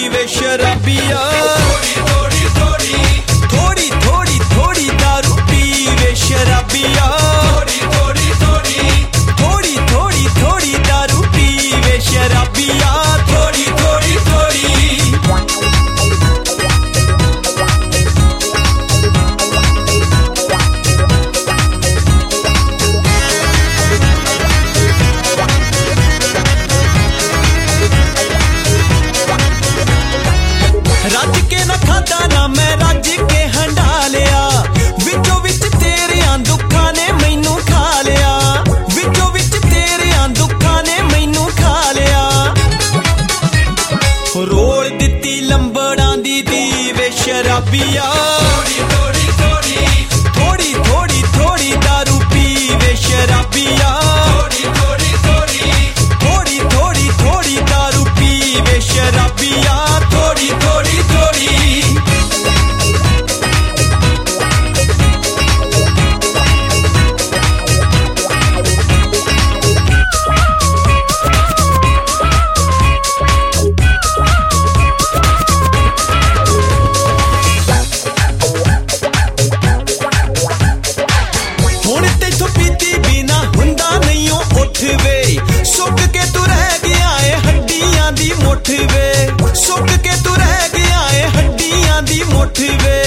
पीवे शराबिया। थोड़ी थोड़ी थोड़ी थोड़ी थोड़ी दारू पीवे शराबिया। थोड़ी थोड़ी थोड़ी थोड़ी थोड़ी दारू पीवे शराबिया। थोड़ी थोड़ी थोड़ी रज के न खादा ना मैं रज के हंडा लिया। विचों विच तेरियां दुखां ने मैनू खा लिया। विचों विच तेरियां दुखां ने मैनू खा लिया। रोल दित्ती लंबड़ां दी दीवे शराबिया। थोड़ी थोड़ी थोड़ी थोड़ी थोड़ी दारू पीवे शराबिया। थोड़ी थोड़ी थोड़ी थोड़ी थोड़ी दारू पीवे शराबिया। थोड़ी थोड़ी थोड़ी हुण तेथों पीती बिना हुंदा नहीं उठ वे। सुक के तू रह गया है हड्डियां दी मुठ वे। सुक के तू रह गया है हड्डियां दी मुठ वे।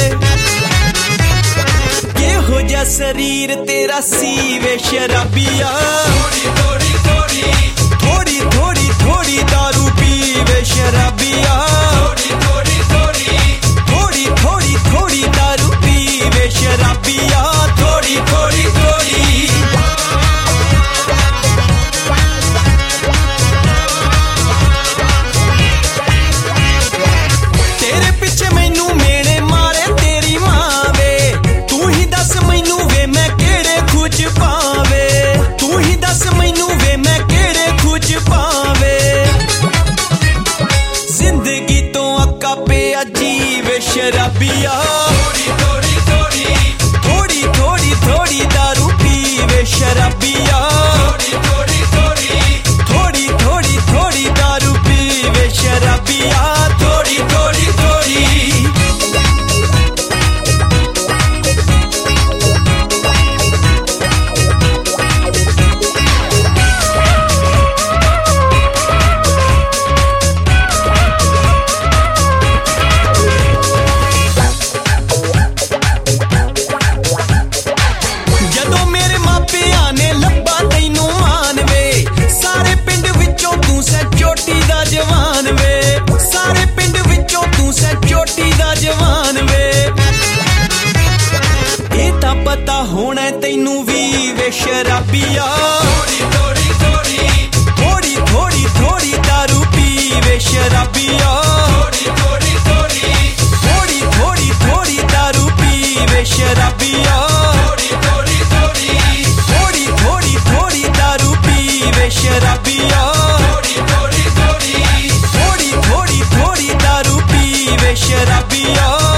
केहो जा शरीर तेरा सीवे शराबिया। थोड़ी थोड़ी थोड़ी थोड़ी थोड़ी दारू पीवे शराबिया। थोड़ी थोड़ी थोड़ी थोड़ी थोड़ी दारू पीवे शराबिया। थोड़ी थोड़ी थोड़ी तेरे पिछे मैनू मेने मारे तेरी मां वे। तू ही दस मैनू वे मैं केड़े खुच पावे। तू ही दस मैनू वे मैं केड़े खुच पावे। जिंदगी तो अक्का पे अजीब शराबिया। थोड़ी थोड़ी थोड़ी थोड़ी थोड़ी दारू पीवे शराबिया। थोड़ी थोड़ी थोड़ी थोड़ी थोड़ी दारू पीवे शराबिया। थोड़ी थोड़ी थोड़ी ਜਦੋਂ ਮੇਰੇ ਮਾਪਿਆਂ ਨੇ ਲੱਭਾ ਤੈਨੂੰ ਮਾਨ ਵੇ। ਸਾਰੇ ਪਿੰਡ ਵਿੱਚੋਂ ਤੂੰ ਸੈਂ ਚੋਟੀ ਦਾ ਜਵਾਨ ਵੇ। ਸਾਰੇ ਪਿੰਡ ਵਿੱਚੋਂ ਤੂੰ ਸੈਂ ਚੋਟੀ ਦਾ ਜਵਾਨ ਵੇ। ਇਹ ਤਾਂ ਪਤਾ ਹੋਣਾ ਤੈਨੂੰ ਵੀ ਵੇ ਸ਼ਰਾਬੀਆ। ਥੋੜੀ ਥੋੜੀ ਥੋੜੀ ਥੋੜੀ ਥੋੜੀ ਦਾਰੂ ਪੀਵੇ ਸ਼ਰਾਬੀਆ। ਥੋੜੀ ਥੋੜੀ ਥੋੜੀ ਥੋੜੀ ਥੋੜੀ ਦਾਰੂ ਪੀਵੇ ਸ਼ਰਾਬੀਆ। ਥੋੜੀ ਥੋੜੀ ਥੋੜੀ दारू पीवे शराबिया। थोड़ी थोड़ी थोड़ी थोड़ी दारू पीवे शराबिया।